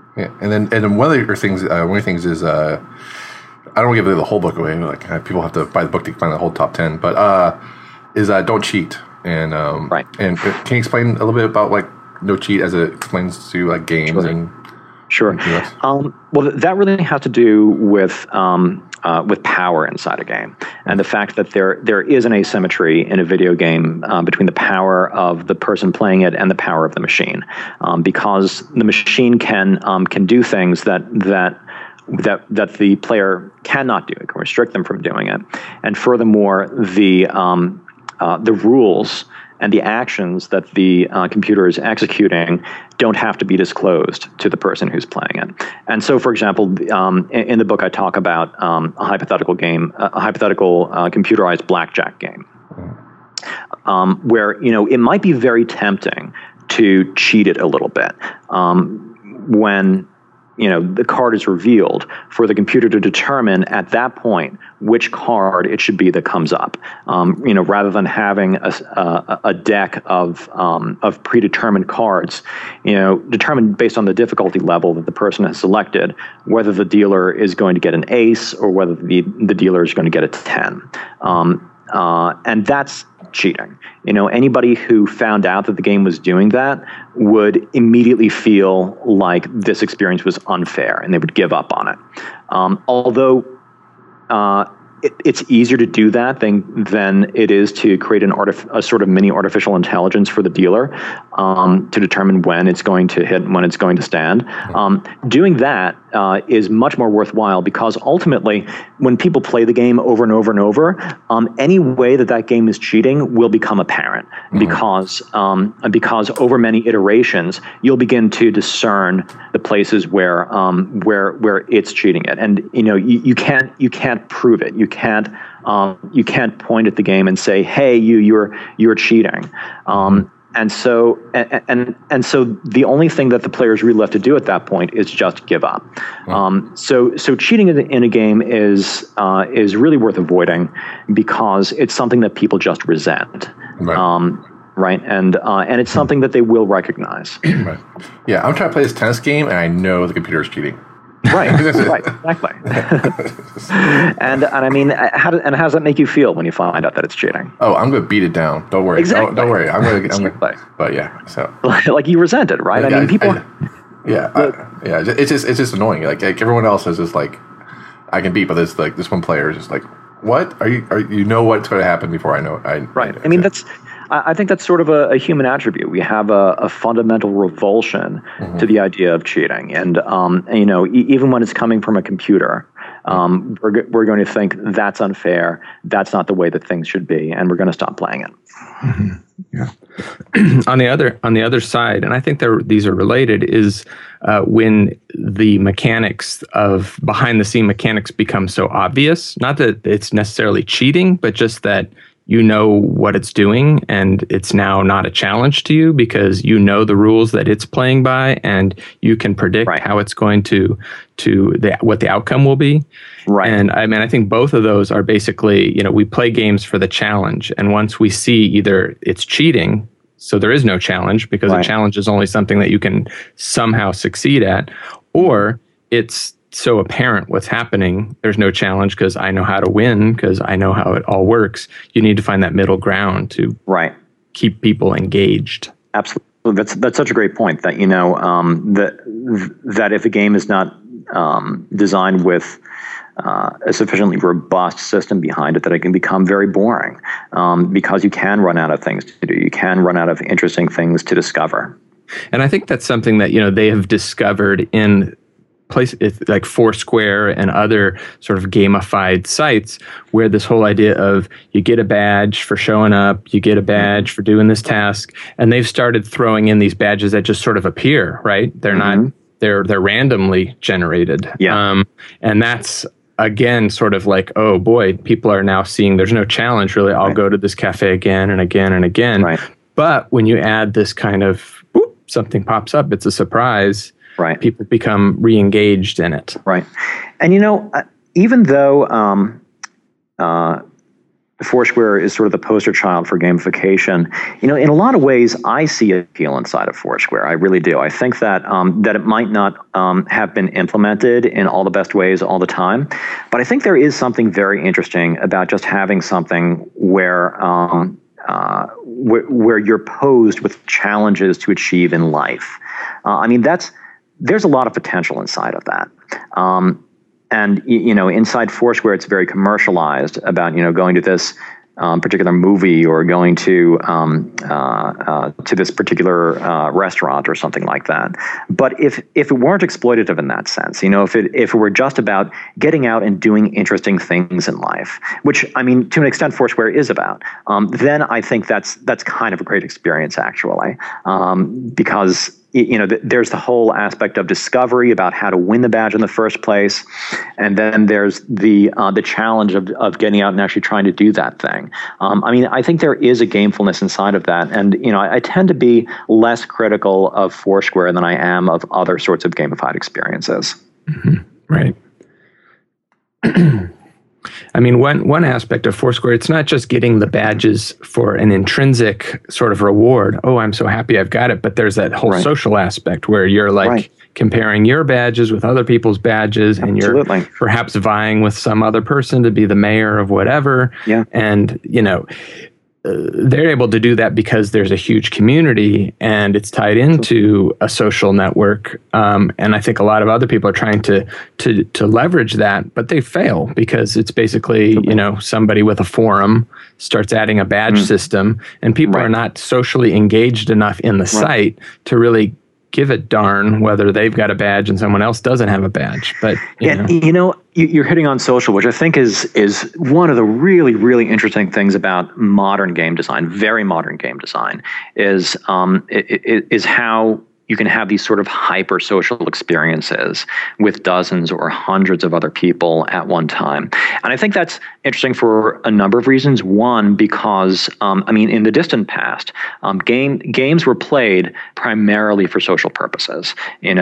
Yeah, and then one of the things is I don't want to give the whole book away. Like people have to buy the book to find the whole top 10. But is don't cheat. And right. And can you explain a little bit about like no cheat as it explains to like games and Sure. Well, that really has to do with power inside a game, and the fact that there is an asymmetry in a video game between the power of the person playing it and the power of the machine, because the machine can do things that the player cannot do. It can restrict them from doing it, and furthermore, the rules and the actions that the computer is executing don't have to be disclosed to the person who's playing it. And so, for example, in the book, I talk about a hypothetical computerized blackjack game, where it might be very tempting to cheat it a little bit when the card is revealed, for the computer to determine at that point which card it should be that comes up, rather than having a deck of predetermined cards, determined based on the difficulty level that the person has selected, whether the dealer is going to get an ace or whether the dealer is going to get a 10. And that's cheating. Anybody who found out that the game was doing that would immediately feel like this experience was unfair, and they would give up on it. Although it's easier to do that than it is to create a sort of mini artificial intelligence for the dealer to determine when it's going to hit and when it's going to stand. Doing that is much more worthwhile, because ultimately, when people play the game over and over and over, any way that game is cheating will become apparent, because over many iterations, you'll begin to discern the places where it's cheating it, and you can't prove it. You can't point at the game and say, "Hey, you're cheating." And so the only thing that the players really left to do at that point is just give up. So cheating in a game is really worth avoiding, because it's something that people just resent. Right. Right, and it's something that they will recognize. Right. Yeah, I'm trying to play this tennis game, and I know the computer is cheating. Right, exactly. and I mean, how does that make you feel when you find out that it's cheating? Oh, I'm going to beat it down. Don't worry. Exactly. Don't worry. I'm going to. But yeah, so like you resent it, right? Yeah, I mean, people. It's just annoying. Like everyone else is just like, I can beat, but this one player is just like, what are you what's going to happen before I know it. Right. I mean, I think that's sort of a human attribute. We have a fundamental revulsion to the idea of cheating, and even when it's coming from a computer, we're going to think that's unfair. That's not the way that things should be, and we're going to stop playing it. Mm-hmm. Yeah. on the other side, and I think these are related, is when the mechanics of behind-the-scene mechanics become so obvious. Not that it's necessarily cheating, but just that you know what it's doing, and it's now not a challenge to you because you know the rules that it's playing by, and you can predict how it's going to what the outcome will be. Right. And I mean, I think both of those are basically, we play games for the challenge, and once we see either it's cheating, so there is no challenge because a challenge is only something that you can somehow succeed at, or it's so apparent what's happening, there's no challenge because I know how to win, because I know how it all works. You need to find that middle ground to keep people engaged. Absolutely. That's such a great point, that that if a game is not designed with a sufficiently robust system behind it, that it can become very boring, because you can run out of things to do. You can run out of interesting things to discover. And I think that's something that they have discovered in places like Foursquare and other sort of gamified sites, where this whole idea of you get a badge for showing up, you get a badge for doing this task, and they've started throwing in these badges that just sort of appear, right? They're not, they're randomly generated. Yeah. And that's, again, sort of like, oh boy, people are now seeing there's no challenge really. I'll go to this cafe again and again and again. Right. But when you add this kind of, something pops up, it's a surprise. Right. People become re-engaged in it. Right. And, even though Foursquare is sort of the poster child for gamification. In a lot of ways, I see appeal inside of Foursquare. I really do. I think that that it might not have been implemented in all the best ways all the time, but I think there is something very interesting about just having something where you're posed with challenges to achieve in life. There's a lot of potential inside of that. And inside Foursquare, it's very commercialized about going to this particular movie or going to this particular restaurant or something like that. But if it weren't exploitative in that sense, if it were just about getting out and doing interesting things in life, which to an extent Foursquare is about, then I think that's kind of a great experience actually, because there's the whole aspect of discovery about how to win the badge in the first place, and then there's the challenge of getting out and actually trying to do that thing. I think there is a gamefulness inside of that, and I tend to be less critical of Foursquare than I am of other sorts of gamified experiences. Mm-hmm. Right. One aspect of Foursquare, it's not just getting the badges for an intrinsic sort of reward. Oh, I'm so happy I've got it. But there's that whole social aspect where you're comparing your badges with other people's badges, and you're perhaps vying with some other person to be the mayor of whatever. Yeah. And, they're able to do that because there's a huge community and it's tied into a social network. And I think a lot of other people are trying to leverage that, but they fail because it's basically, somebody with a forum starts adding a badge system, and people are not socially engaged enough in the site to really give a darn whether they've got a badge and someone else doesn't have a badge. But you're hitting on social, which I think is one of the really, really interesting things about modern game design, very modern game design, is how you can have these sort of hyper social experiences with dozens or hundreds of other people at one time. And I think that's interesting for a number of reasons. One, because, in the distant past, games were played primarily for social purposes.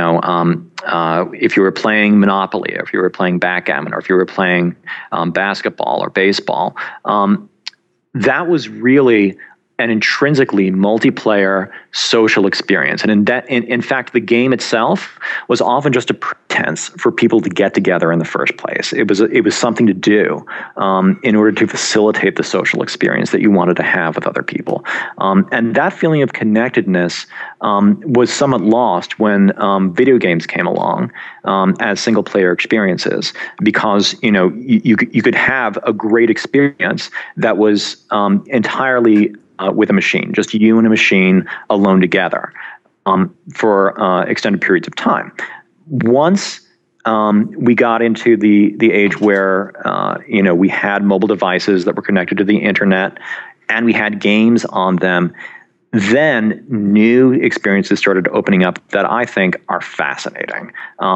If you were playing Monopoly, or if you were playing backgammon, or if you were playing basketball or baseball, that was really an intrinsically multiplayer social experience. And in fact, the game itself was often just a pretense for people to get together in the first place. It was something to do in order to facilitate the social experience that you wanted to have with other people. And that feeling of connectedness was somewhat lost when video games came along as single-player experiences, because you could have a great experience that was entirely with a machine, just you and a machine alone together for extended periods of time. Once we got into the age where we had mobile devices that were connected to the internet, and we had games on them, then new experiences started opening up that I think are fascinating.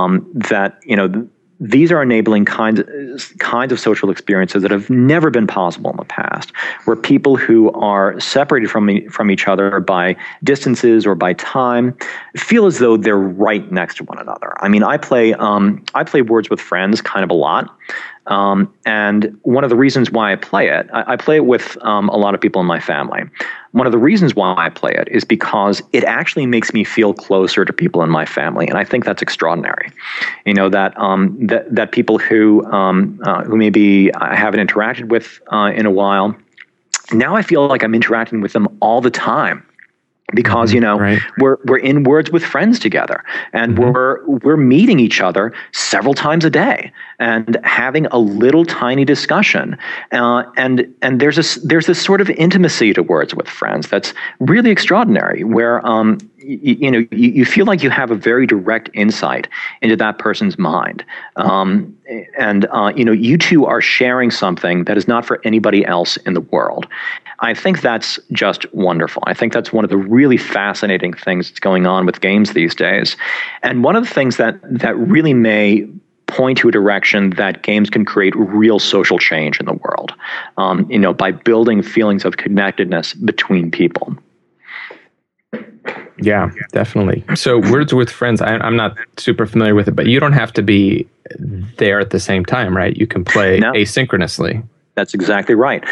These are enabling kinds of social experiences that have never been possible in the past, where people who are separated from each other by distances or by time feel as though they're right next to one another. I play Words with Friends kind of a lot. And one of the reasons why I play it with a lot of people in my family. One of the reasons why I play it is because it actually makes me feel closer to people in my family, and I think that's extraordinary. That people who maybe I haven't interacted with in a while, now I feel like I'm interacting with them all the time. Because we're in Words with Friends together, and we're meeting each other several times a day and having a little tiny discussion, and there's this sort of intimacy to Words with Friends that's really extraordinary, where you feel like you have a very direct insight into that person's mind, and you two are sharing something that is not for anybody else in the world. I think that's just wonderful. I think that's one of the really fascinating things that's going on with games these days. And one of the things that really may point to a direction that games can create real social change in the world, by building feelings of connectedness between people. Yeah, definitely. So Words with Friends, I'm not super familiar with it, but you don't have to be there at the same time, right? You can play asynchronously. That's exactly right.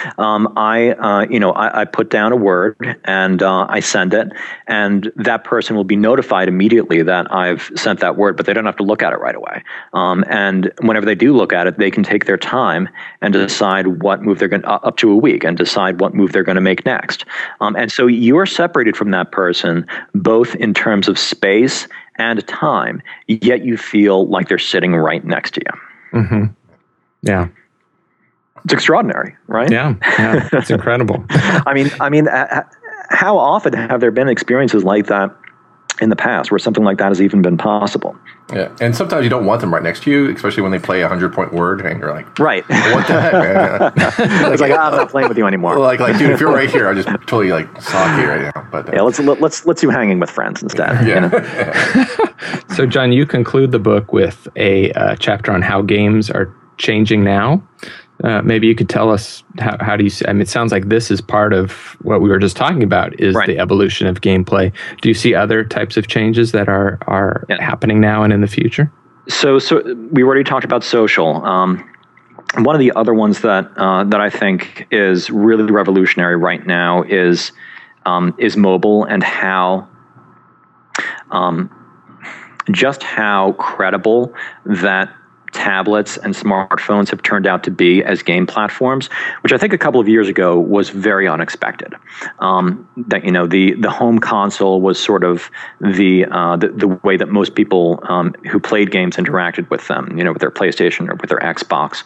I put down a word and I send it, and that person will be notified immediately that I've sent that word, but they don't have to look at it right away. And whenever they do look at it, they can take their time and decide what move they're going up to a week and decide what move they're going to make next. And so you're separated from that person both in terms of space and time, yet you feel like they're sitting right next to you. Mm-hmm. Yeah. It's extraordinary, right? Yeah, it's incredible. I mean, how often have there been experiences like that in the past where something like that has even been possible? Yeah, and sometimes you don't want them right next to you, especially when they play a 100-point word, and you're like, right, what the heck, man? It's like, I'm not playing with you anymore. Like, dude, if you're right here, I just totally sock you right now. But yeah, let's do hanging with friends instead. Yeah. You know? So, John, you conclude the book with a chapter on how games are changing now. Maybe you could tell us how do you see, I mean, it sounds like this is part of what we were just talking about is the evolution of gameplay. Do you see other types of changes that are happening now and in the future? So we already talked about social. One of the other ones that I think is really revolutionary right now is mobile, and how just how credible that tablets and smartphones have turned out to be as game platforms, which I think a couple of years ago was very unexpected. That the home console was sort of the way that most people who played games interacted with them, with their PlayStation or with their Xbox.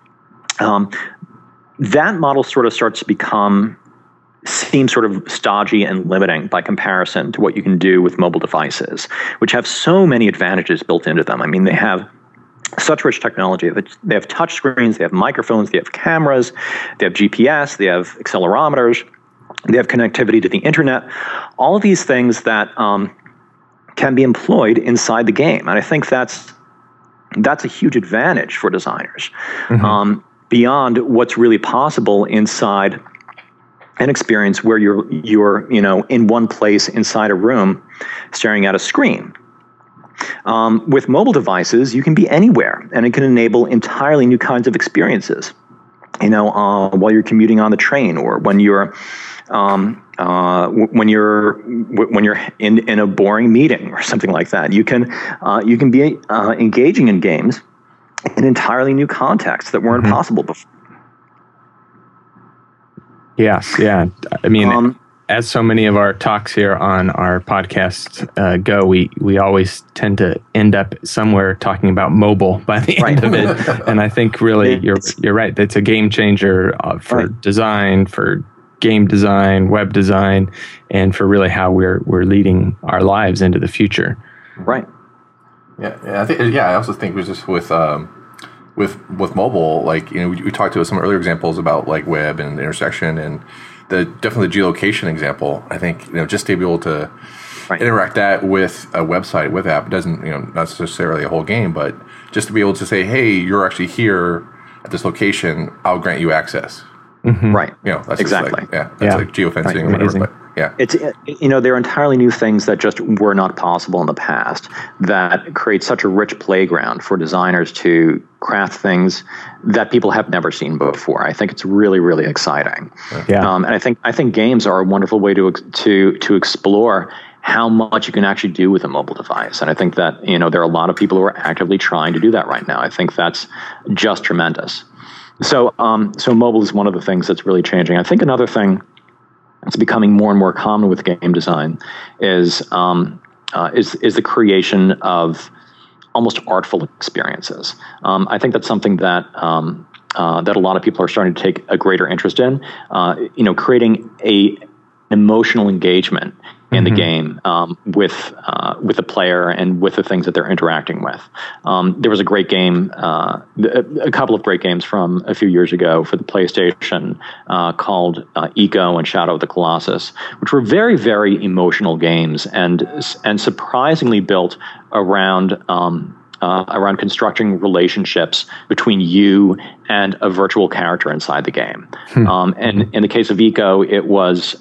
That model sort of starts to seem sort of stodgy and limiting by comparison to what you can do with mobile devices, which have so many advantages built into them. I mean, they have such rich technology. They have touch screens, they have microphones, they have cameras, they have GPS, they have accelerometers, they have connectivity to the internet. All of these things that can be employed inside the game. And I think that's a huge advantage for designers. Mm-hmm. Beyond what's really possible inside an experience where you're in one place inside a room staring at a screen. With mobile devices, you can be anywhere, and it can enable entirely new kinds of experiences. While you're commuting on the train, or when you're in a boring meeting or something like that, you can be engaging in games in entirely new contexts that weren't possible before. Yes, yeah. I mean, as so many of our talks here on our podcast go, we always tend to end up somewhere talking about mobile by the end of it. And I think really you're right. It's a game changer for design, for game design, web design, and for really how we're leading our lives into the future. Right. Yeah. I also think it was just with mobile, we talked to some earlier examples about web and intersection, and definitely the geolocation example. I think just to be able to interact that with a website, with app, doesn't not necessarily a whole game, but just to be able to say, hey, you're actually here at this location, I'll grant you access. Mm-hmm. Right. That's exactly. That's like geofencing or whatever. But yeah, it's there are entirely new things that just were not possible in the past that create such a rich playground for designers to craft things that people have never seen before. I think it's really, really exciting. Yeah. And I think games are a wonderful way to explore how much you can actually do with a mobile device. And I think that there are a lot of people who are actively trying to do that right now. I think that's just tremendous. So mobile is one of the things that's really changing. I think another thing that's becoming more and more common with game design is the creation of almost artful experiences. I think that's something that a lot of people are starting to take a greater interest in. Creating an emotional engagement in the game with the player and with the things that they're interacting with. There was a great game, a couple of great games from a few years ago for the PlayStation called Eco and Shadow of the Colossus, which were very, very emotional games and surprisingly built around constructing relationships between you and a virtual character inside the game. And in the case of Ico, it was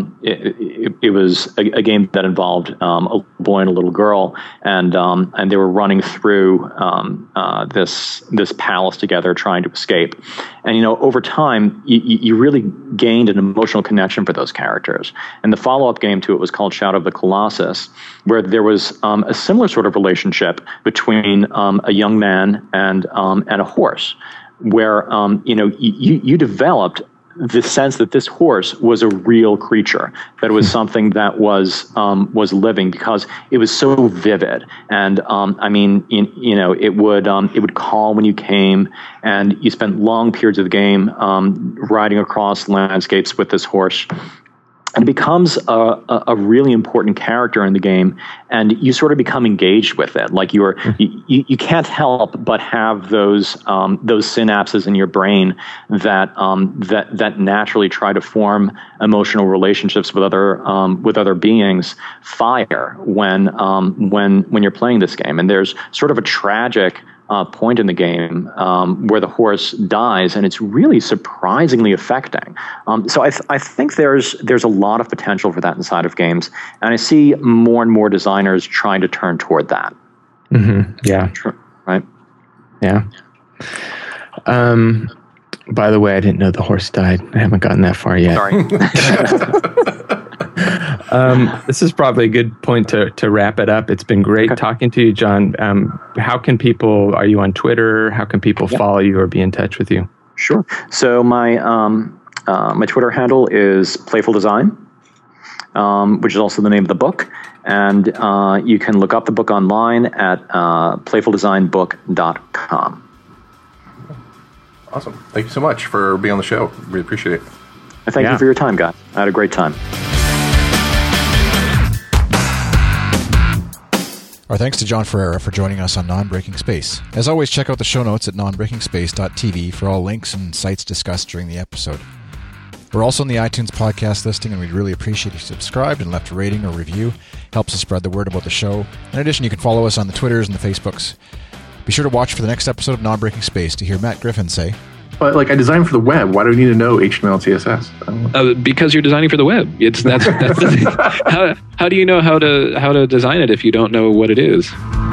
a game that involved a boy and a little girl, and they were running through this palace together, trying to escape. And over time, you really gained an emotional connection for those characters. And the follow-up game to it was called Shadow of the Colossus, where there was a similar sort of relationship between a young man and a horse, where you developed the sense that this horse was a real creature, that it was something that was living, because it was so vivid. And it would call when you came, and you spent long periods of the game riding across landscapes with this horse. And it becomes a really important character in the game, and you sort of become engaged with it. Like you can't help but have those synapses in your brain that naturally try to form emotional relationships with other beings fire when you're playing this game. And there's sort of a tragic point in the game where the horse dies, and it's really surprisingly affecting. So I think there's a lot of potential for that inside of games, and I see more and more designers trying to turn toward that. Mm-hmm. Yeah. Right. Yeah. By the way, I didn't know the horse died. I haven't gotten that far yet. Sorry. This is probably a good point to wrap it up. It's been great talking to you, John. How can people, are you on Twitter? How can people follow you or be in touch with you? Sure. So my Twitter handle is Playful Design, which is also the name of the book. And you can look up the book online at playfuldesignbook.com. Awesome. Thank you so much for being on the show. Really appreciate it. Thank you for your time, guys. I had a great time. Our thanks to John Ferreira for joining us on Non-Breaking Space. As always, check out the show notes at nonbreakingspace.tv for all links and sites discussed during the episode. We're also in the iTunes podcast listing, and we'd really appreciate if you subscribed and left a rating or review. Helps us spread the word about the show. In addition, you can follow us on the Twitters and the Facebooks. Be sure to watch for the next episode of Non-Breaking Space to hear Matt Griffin say, "But I designed for the web. Why do we need to know HTML and CSS?" Because you're designing for the web. That's the thing. How do you know how to design it if you don't know what it is?